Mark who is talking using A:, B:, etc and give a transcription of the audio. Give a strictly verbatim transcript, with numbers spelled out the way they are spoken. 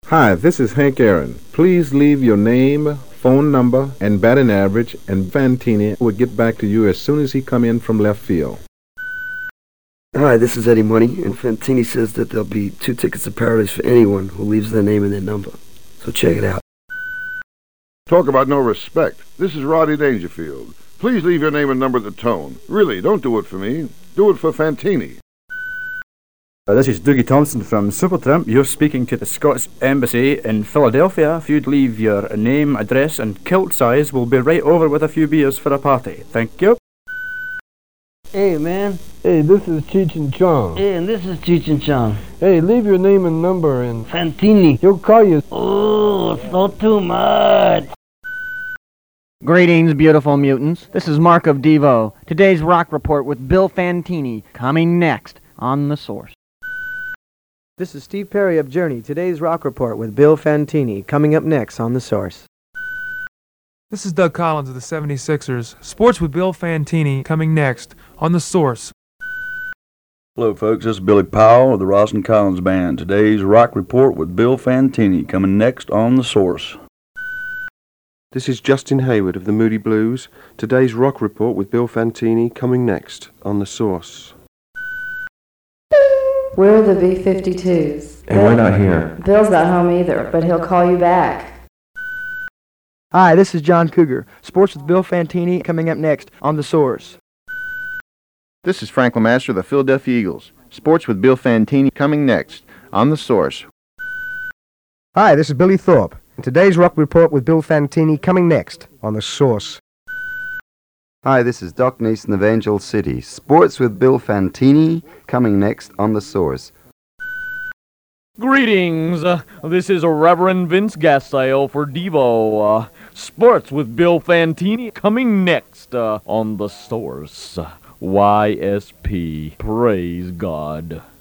A: Hi, this is Hank Aaron. Please leave your name, phone number, and batting average, and Fantini will get back to you as soon as he come in from left field.
B: Hi, this is Eddie Money, and Fantini says that there'll be two tickets to Paradise for anyone who leaves their name and their number. So check it out.
C: Talk about no respect. This is Roddy Dangerfield. Please leave your name and number at the tone. Really, don't do it for me. Do it for Fantini.
D: Uh, this is Dougie Thompson from Supertramp. You're speaking to the Scots Embassy in Philadelphia. If you'd leave your name, address, and kilt size, we'll be right over with a few beers for a party. Thank you.
E: Hey, man.
F: Hey, this is Cheech and Chong.
E: Hey, and this is Cheech and Chong.
F: Hey, leave your name and number and
E: Fantini.
F: He'll call you.
E: Oh, it's not too much.
G: Greetings, beautiful mutants. This is Mark of Devo. Today's Rock Report with Bill Fantini, coming next on The Source.
H: This is Steve Perry of Journey. Today's Rock Report with Bill Fantini, coming up next on The Source.
I: This is Doug Collins of the seventy-sixers. Sports with Bill Fantini, coming next on The Source.
J: Hello, folks. This is Billy Powell of the Roslyn Collins Band. Today's Rock Report with Bill Fantini, coming next on The Source.
K: This is Justin Hayward of the Moody Blues. Today's Rock Report with Bill Fantini, coming next on The Source.
L: We're the B fifty-twos.
K: And we're not here.
L: Bill's not home either, but he'll call you back.
H: Hi, this is John Cougar. Sports with Bill Fantini, coming up next on The Source.
M: This is Frank LeMaster of the Philadelphia Eagles. Sports with Bill Fantini, coming next on The Source.
N: Hi, this is Billy Thorpe. And today's Rock Report with Bill Fantini, coming next on The Source.
O: Hi, this is Doc Neeson of Angel City. Sports with Bill Fantini, coming next on The Source.
P: Greetings. Uh, this is Reverend Vince Gassail for Devo. Uh, sports with Bill Fantini, coming next uh, on The Source. Y S P. Praise God.